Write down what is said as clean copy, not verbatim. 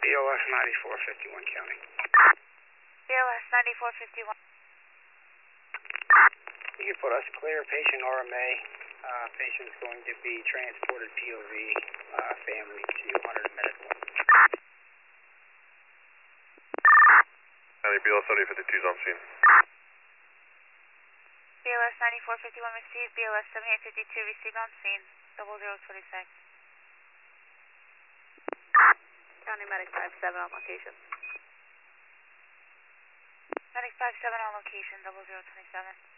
BOS 9451 County. BOS 9451. You can put us clear, patient RMA. Patient's going to be transported POV, family to 100 Medical. County BLS 7052 is on scene. BOS 9451 received. BOS 7852 received on scene. 0026. County Medic 57 on location. Medic 57 on location. 0027.